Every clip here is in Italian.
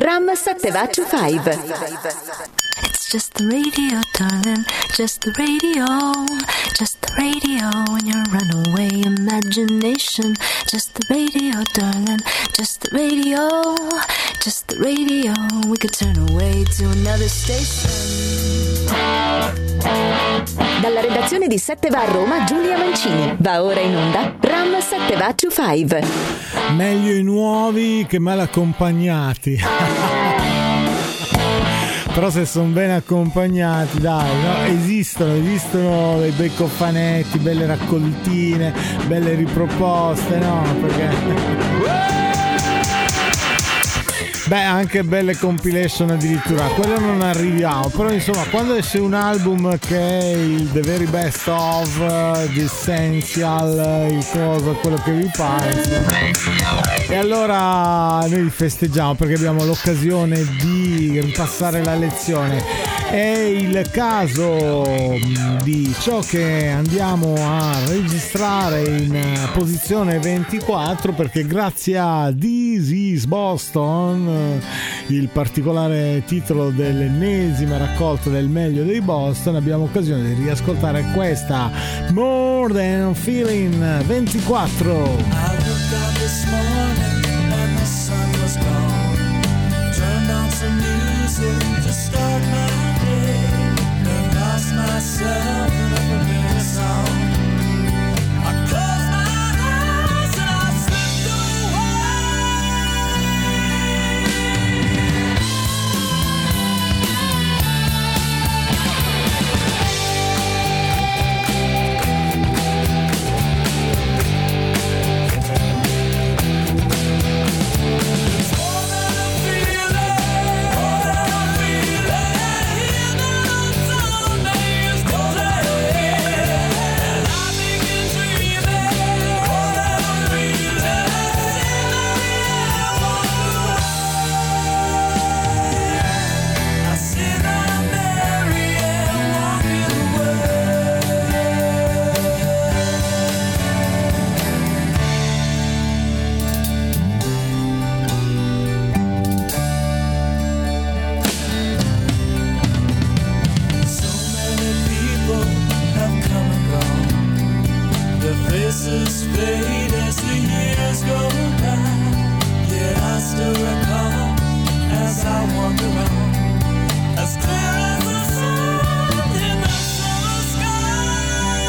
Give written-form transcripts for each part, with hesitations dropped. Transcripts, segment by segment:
Ram 725. It's just the radio, darling, just the radio, just the radio in your runaway imagination. Just the radio, darling, just the radio, just the radio. We could turn away to another station. Dalla redazione di 7 va a Roma, Giulia Mancini. Va ora in onda Ram 725. Meglio i nuovi che mal accompagnati. Però se sono ben accompagnati, dai, no? Esistono dei bei cofanetti, belle raccoltine, belle riproposte, no? Perché beh, anche belle compilation addirittura, a quello non arriviamo, però insomma quando esce un album che è il The Very Best of, The Essential, il cosa, quello che vi pare, insomma. E allora noi festeggiamo perché abbiamo l'occasione di ripassare la lezione. È il caso di ciò che andiamo a registrare in posizione 24, perché grazie a This is Boston, il particolare titolo dell'ennesima raccolta del meglio dei Boston, abbiamo occasione di riascoltare questa More Than Feeling 24. I woke up this morning and the sun was gone. Turned on some music to start my day. And lost myself in a familiar song. I closed my eyes and I slipped away. Faces fade as the years go by. Yet I still recall as I wander on, as clear as the sun in the summer sky.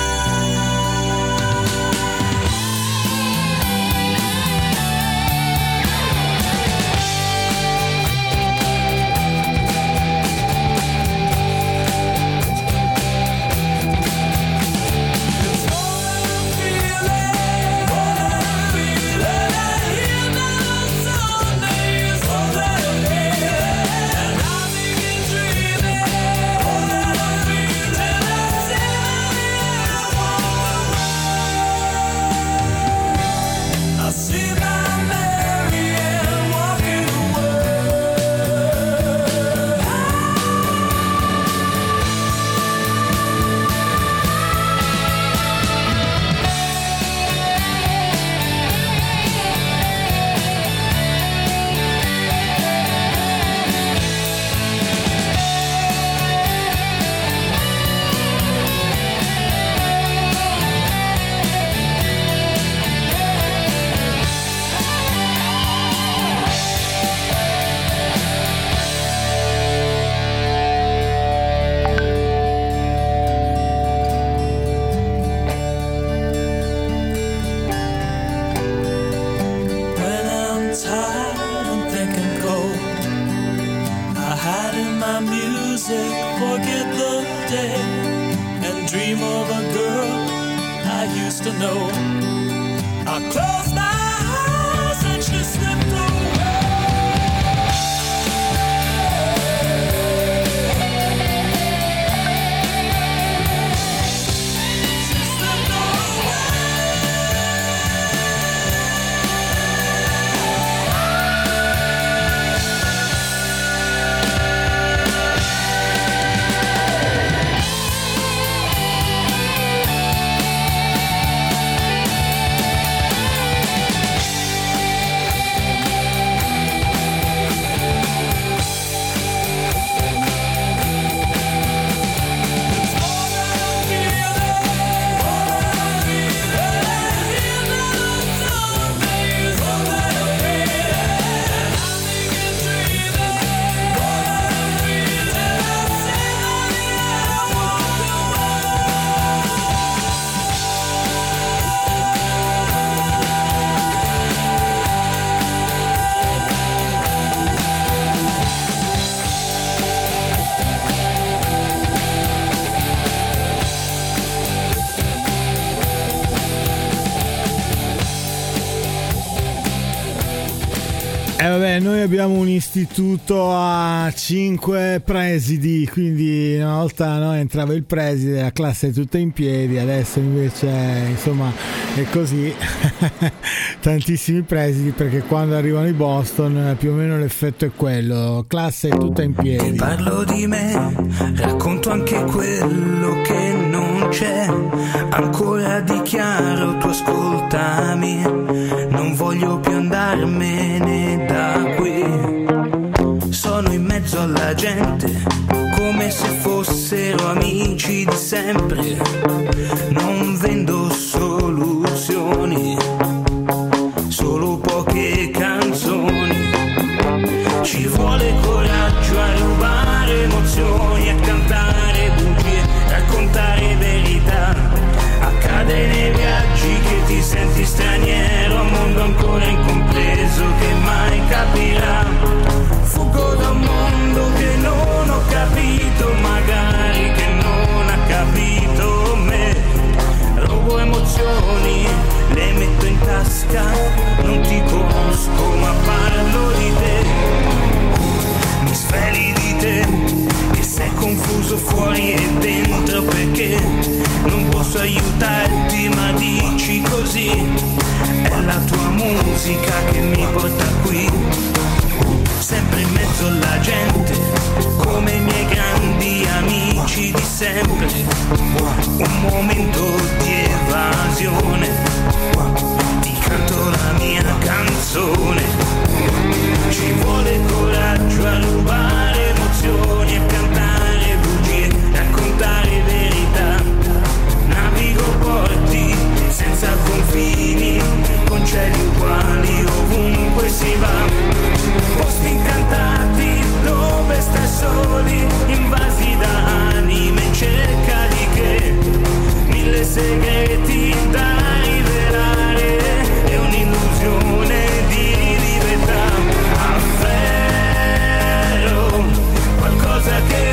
noi abbiamo un istituto a 5 presidi, quindi una volta entrava il preside, la classe è tutta in piedi, adesso invece insomma è così. Tantissimi presidi, perché quando arrivano i Boston più o meno l'effetto è quello, classe è tutta in piedi. Parlo di me, racconto anche quello che non c'è, ancora dichiaro, tu ascoltami, non voglio più andarmene da qui. Sono in mezzo alla gente, come se fossero amici di sempre, non vendo soluzioni, solo poche canzoni. Ci vuole coraggio a rubare emozioni, a cantare bugie, raccontare verità. Accade nei viaggi che ti senti straniero, a un mondo ancora incompreso che mai capirà. Fuggo da un mondo che non ho capito, magari che non ha capito me. Rubo emozioni, le metto in tasca, non ti conosco ma parlo di te. Mi sveli di te, che sei confuso fuori e dentro, perché non posso aiutarti ma dici così. È la tua musica che mi porta qui, sempre in mezzo alla gente, come i miei grandi amici di sempre. Un momento di evasione, ti canto la mia canzone. Ci vuole coraggio a rubare emozioni, a cantare bugie, raccontare verità. Navigo porti senza confini, con cieli uguali ovunque si va. Posti incantati dove stai soli, invasi da anime in cerca di che. Mille segreti da rivelare e un'illusione di libertà. Afferro qualcosa che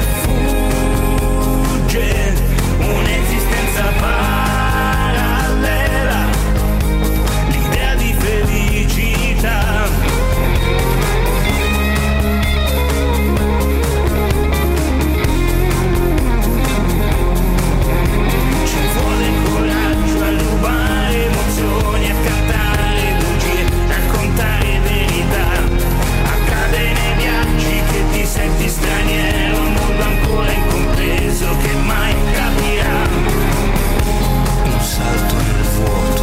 fugge, un'esistenza parallela, l'idea di felicità. Ci vuole coraggio a rubare emozioni, a cantare bugie, raccontare verità. Accade nei viaggi che ti senti straniero, un mondo ancora incompreso che mai capirà. Un salto nel vuoto,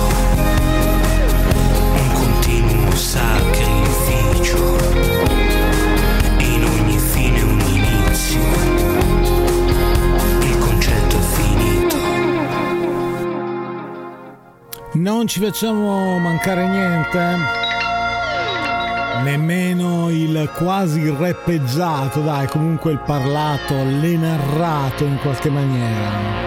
un continuo sacrificio, in ogni fine un inizio, il concetto è finito. Non ci facciamo mancare niente, nemmeno il quasi rappeggiato, dai, comunque il parlato, l'enarrato in qualche maniera.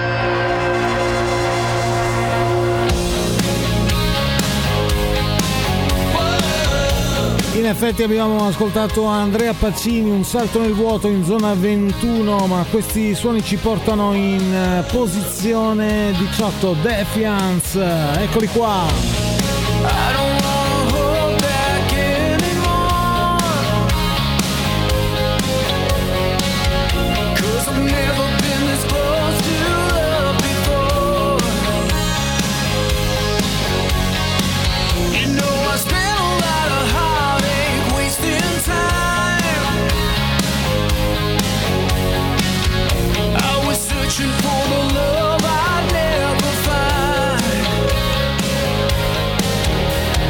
In effetti abbiamo ascoltato Andrea Pacini, Un salto nel vuoto in zona 21, ma questi suoni ci portano in posizione 18. Defiance, eccoli qua. I don't wanna hold back anymore, 'cause I've never been this close to love before. You know I spent a lot of heartache wasting time. I was searching for the love I'd never find.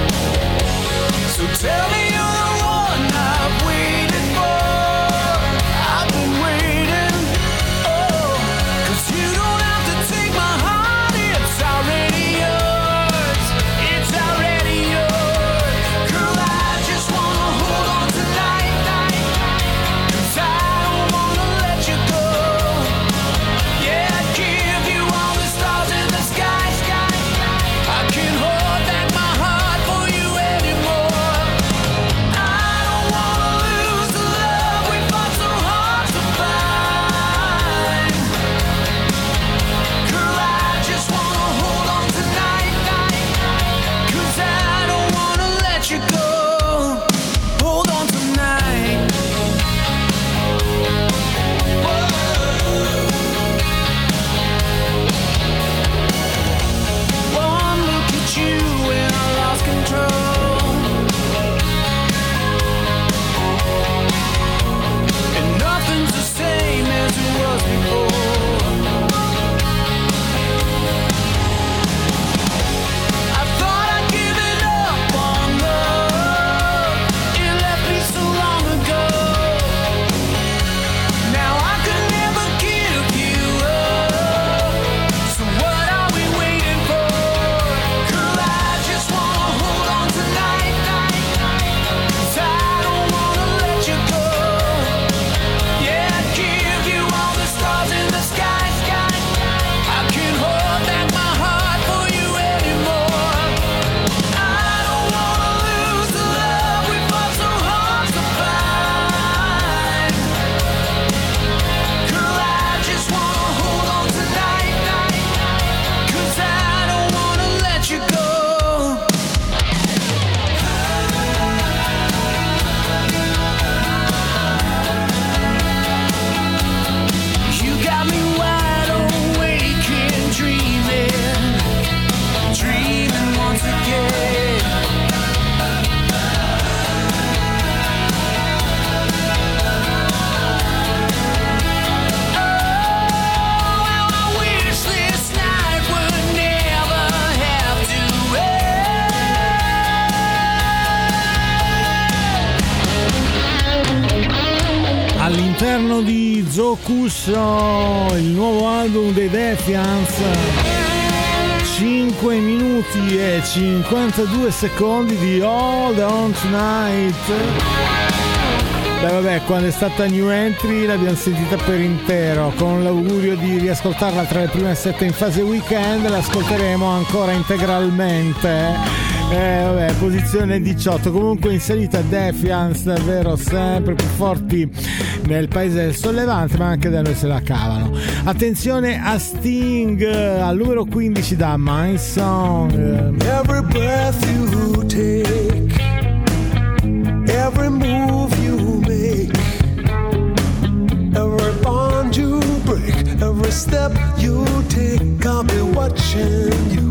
all'interno di Zokusho, il nuovo album dei Defiance. 5 minuti e 52 secondi di Hold On Tonight. Beh vabbè, quando è stata New Entry l'abbiamo sentita per intero, con l'augurio di riascoltarla tra le prime 7 in fase weekend, l'ascolteremo ancora integralmente. Vabbè, posizione 18, comunque in salita Defiance, davvero sempre più forti nel paese del sollevante, ma anche da noi se la cavano. Attenzione a Sting al numero 15 da My Song. Every breath you take, every move you make, every bond you break, every step you take, I'll be watching you.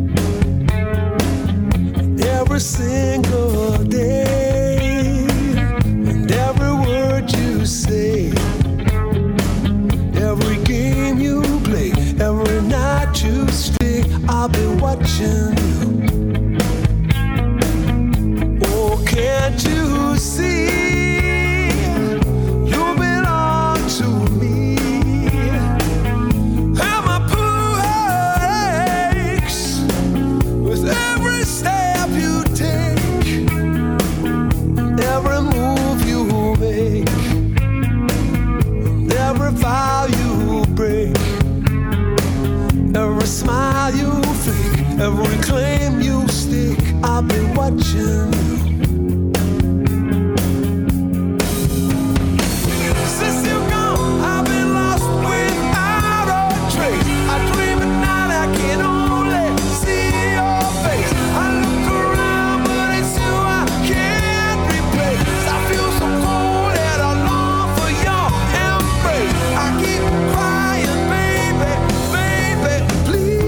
Every single day, and every word you say, every game you play, every night you stay, I'll be watching you. Oh, can't you see, you belong to me, and my poor aches with every step you take, every move you make, every vow you break, every smile you fake, every claim you stake, I'll be watching you. Since you're gone, I've been lost without a trace. I dream at night, I can only see your face. I look around, but it's you I can't replace. I feel so cold and I long for your embrace. I keep crying, baby, baby, please.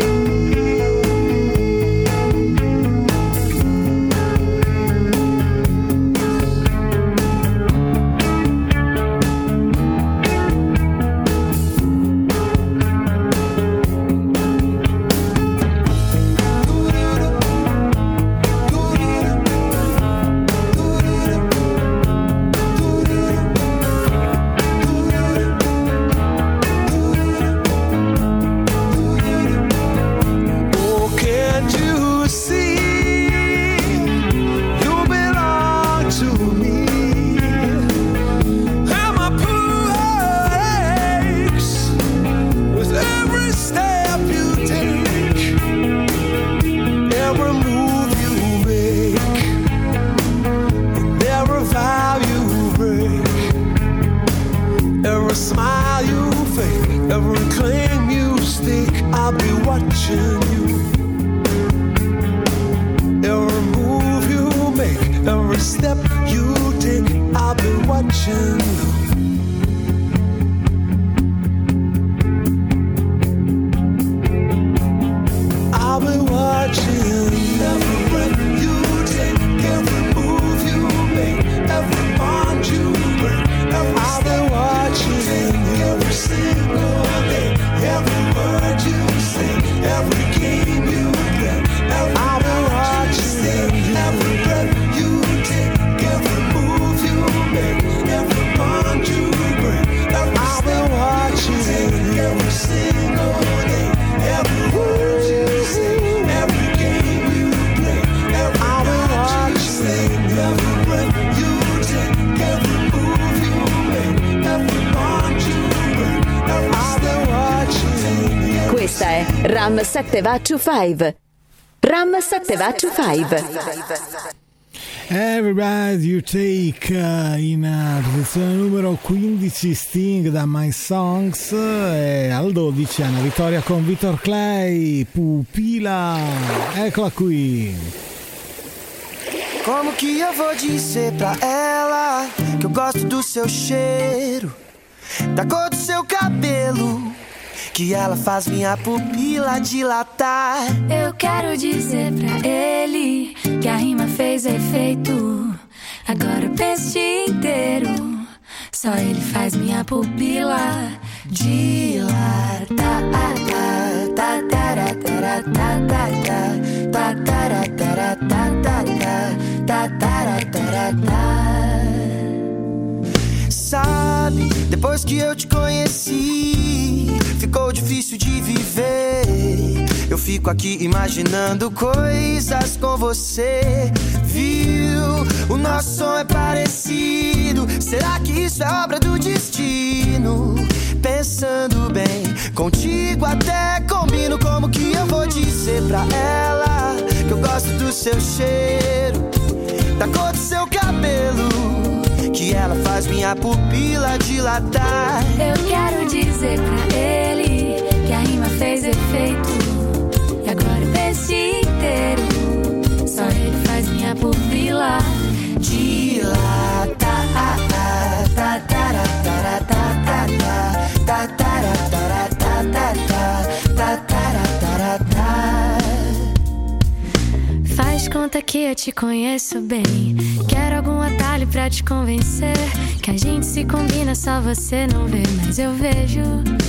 Oh, can't you see, you belong to me, and my poor aches with every step you take, every move you make, and every vow you break, every smile you fake, every claim you stake, I'll be watching you. Every move you make, every step you take, I'll be watching you. I'll be watching every breath you take, every move you make, every bond you break, I'll be watching every single day, every word you say, every game you play, I'll be watching every breath you take, every move you make, every bond you break, I'll be watching every single day, every word you say, every game you play, I'll be watching every breath you take, every move you make, every bond you break, I'll be watching. Questa è Ram 7 va to 5. Ram 7 va to 5. Everybody You Take in posizione numero 15 Sting da My Songs, e al 12 è una vittoria con Victor Clay, Pupila, eccola qui. Como que eu vou dizer pra ela que eu gosto do seu cheiro, da cor do seu cabelo, que ela faz minha pupila dilatar? Eu quero dizer pra ele que a rima fez efeito. Agora eu penso o dia inteiro, só ele faz minha pupila dilatar. Sabe Depois que eu te conheci, ficou difícil de viver. Eu fico aqui imaginando coisas com você. Viu? O nosso som é parecido. Será que isso é obra do destino? Pensando bem, contigo até combino. Como que eu vou dizer pra ela que eu gosto do seu cheiro, da cor do seu cabelo, que ela faz minha pupila dilatar? Eu quero dizer pra ele que a rima fez efeito, e agora o texto inteiro só ele faz minha pupila dilatar. Faz conta que eu te conheço bem. Quero algum atalho pra te convencer que a gente se combina, só você não vê, mas eu vejo.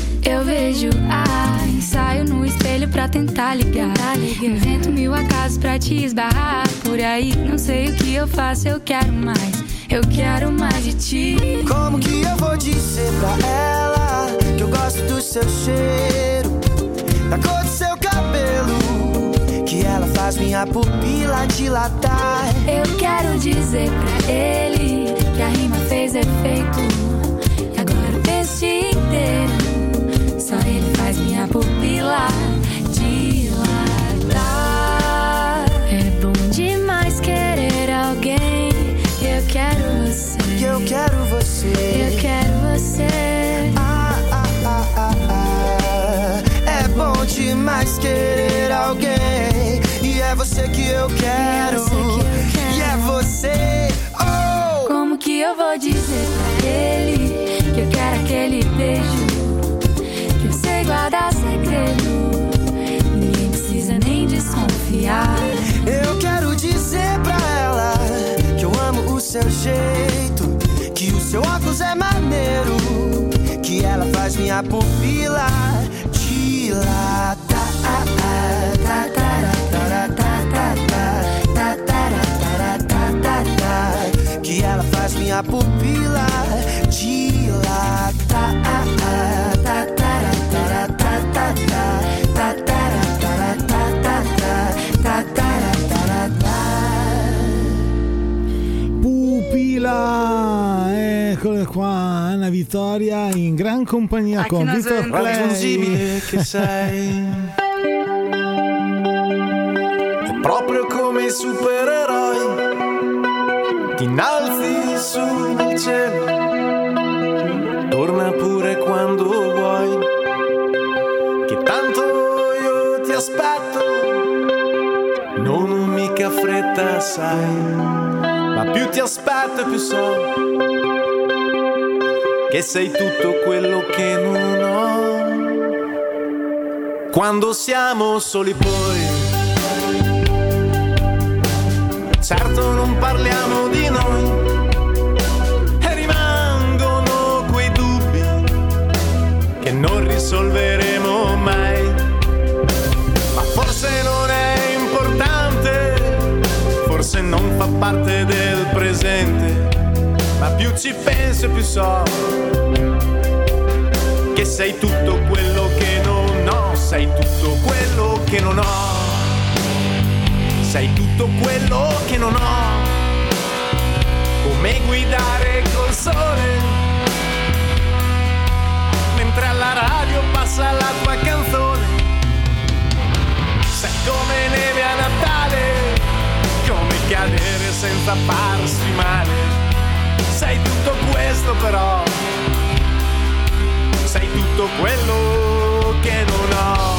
Ensaio no espelho pra tentar ligar. Invento mil acasos pra te esbarrar por aí. Não sei o que eu faço, eu quero mais de ti. Como que eu vou dizer pra ela que eu gosto do seu cheiro, da cor do seu cabelo, que ela faz minha pupila dilatar? Eu quero dizer pra ele que a rima fez efeito, e agora o texto inteiro só ele faz minha pupila dilatar. É bom demais querer alguém. Eu quero você. Eu quero você. Eu quero você. É bom demais querer alguém. E é você que eu quero. E é você. Oh! Como que eu vou dizer pra ele que eu quero aquele beijo, que eu sei guardar segredo, ninguém precisa nem desconfiar. Eu quero dizer pra ela que eu amo o seu jeito, que o seu óculos é maneiro, que ela faz minha pupila dilatar. Que ela faz minha pupila dilatar. Pupila, eccole qua, Anna Vittoria in gran compagnia con Victor Clay. Raggiungibile che sei, è proprio come i supereroi, ti innalzi su nel cielo, torna pure quando vuoi, che tanto io ti aspetto, non ho mica fretta sai, ma più ti aspetto e più so che sei tutto quello che non ho. Quando siamo soli poi, certo non parliamo di noi, e rimangono quei dubbi che non risolveremo mai. Ma forse non è importante, forse non fa parte del presente, ma più ci penso e più so che sei tutto quello che non ho, sei tutto quello che non ho, sei tutto quello che non ho, come guidare col sole, mentre alla radio passa la tua canzone, sei come neve a Natale, come cadere senza farsi male. Sei tutto questo però, sei tutto quello che non ho.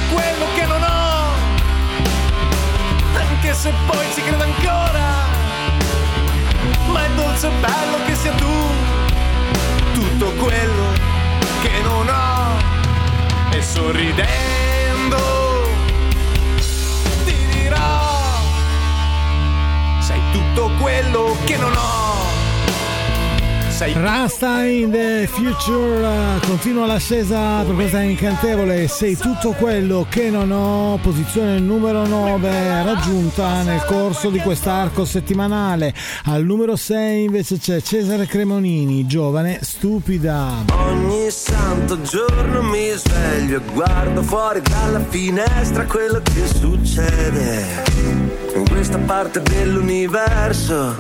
quello che non ho, anche se poi ci credo ancora, ma è dolce e bello che sia tu tutto quello che non ho. E sorridendo ti dirò, sei tutto quello che non ho. Rasta in the Future continua l'ascesa per questa incantevole Sei tutto quello che non ho, posizione numero 9 raggiunta nel corso di quest'arco settimanale. Al numero 6 invece c'è Cesare Cremonini, Giovane stupida. Ogni santo giorno mi sveglio e guardo fuori dalla finestra quello che succede in questa parte dell'universo.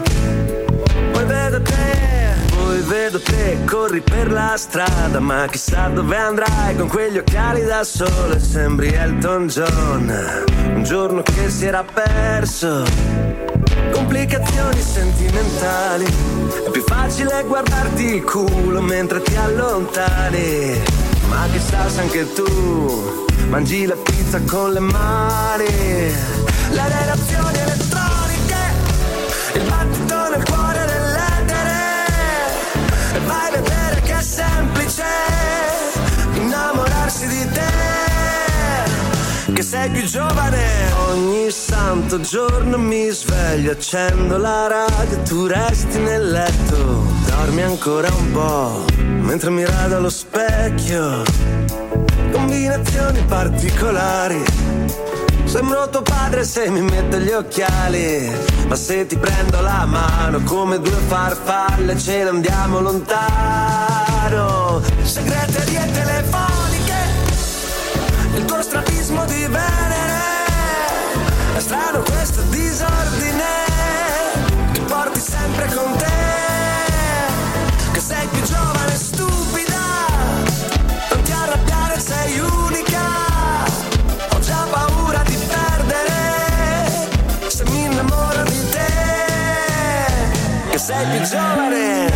Poi vedo te, corri per la strada, ma chissà dove andrai con quegli occhiali da sole. Sembri Elton John, un giorno che si era perso. Complicazioni sentimentali, è più facile guardarti il culo mentre ti allontani. Ma chissà se anche tu mangi la pizza con le mani. Le relazioni elettroniche, il battito nel cuore dell'etere. E vai a vedere che è semplice innamorarsi di te, che sei più giovane. Ogni santo giorno mi sveglio, accendo la radio, tu resti nel letto, dormi ancora un po' mentre mi rado allo specchio. Combinazioni particolari, sembro tuo padre se mi metto gli occhiali, ma se ti prendo la mano come due farfalle ce ne andiamo lontano. Segreterie telefoniche, il tuo strabismo di Venere, è strano questo disordine, ti porti sempre con te, che sei più giovane e stupida, non ti arrabbiare sei unica, ho già paura di perdere, se mi innamoro di te, che sei più giovane.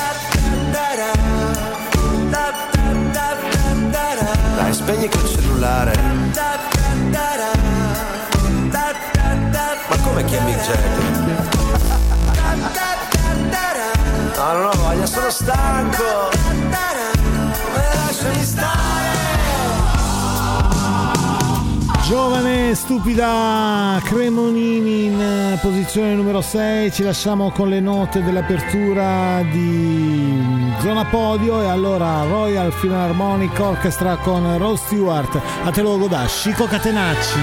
Dai, spegni quel cellulare. Ma come chiami Jack? No, non ho voglia, sono stanco. Lasciami stare. Giovane stupida, Cremonini in posizione numero 6. Ci lasciamo con le note dell'apertura di Zona Podio e allora Royal Philharmonic Orchestra con Rod Stewart. A te lo godà, Chico Catenacci.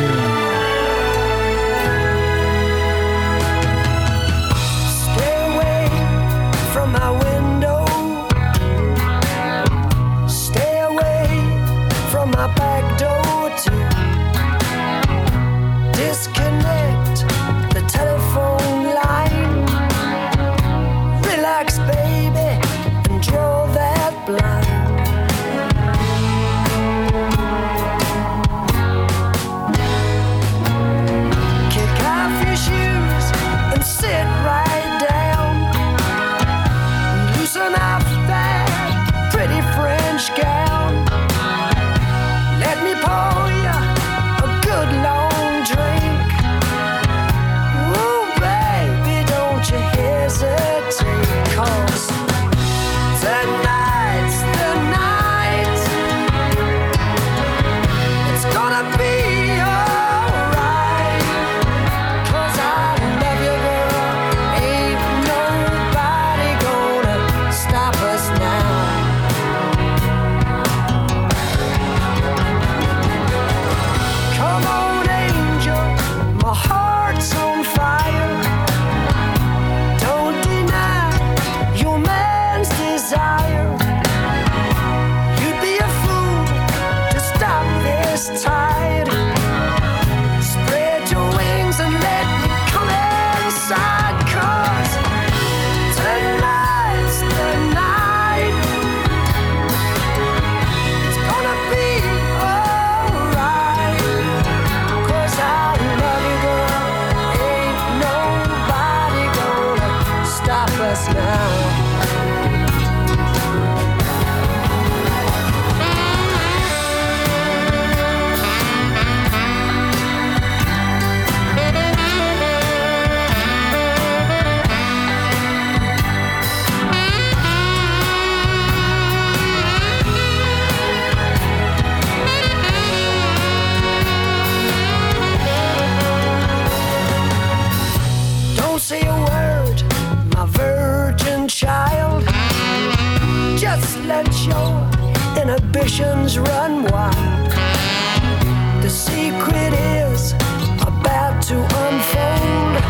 say a word, my virgin child. Just let your inhibitions run wild. The secret is about to unfold.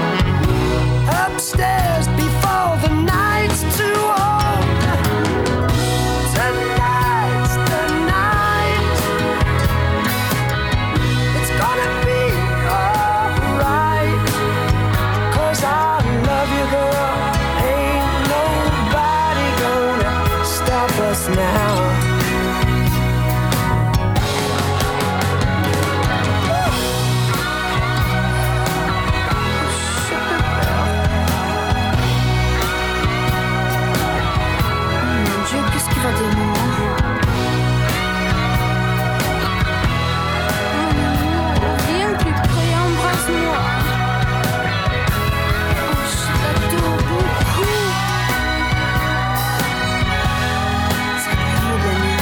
Upstairs before the night's too old. Tonight's the night. It's gonna be alright. 'Cause I love you, girl. Ain't nobody gonna stop us now. Qu'est-ce qu'il va dire, maman? Viens plus près, embrasse-moi. Oh, je t'adore beaucoup. Cette nuit de nuit.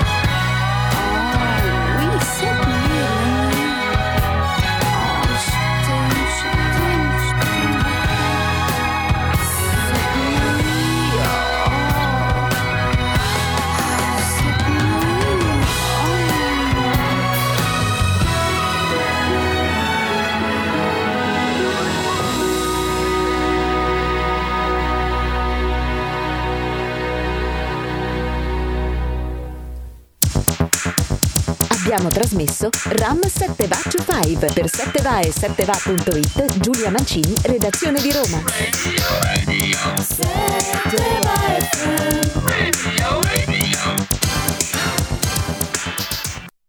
Oh, oui, cette nuit de nuit. Oh, je t'aime, je t'aime, je t'aime. Cette nuit, oh. Abbiamo trasmesso Ram 7va25 per 7va e 7va.it. Giulia Mancini, redazione di Roma. Radio. 7va FM. Radio.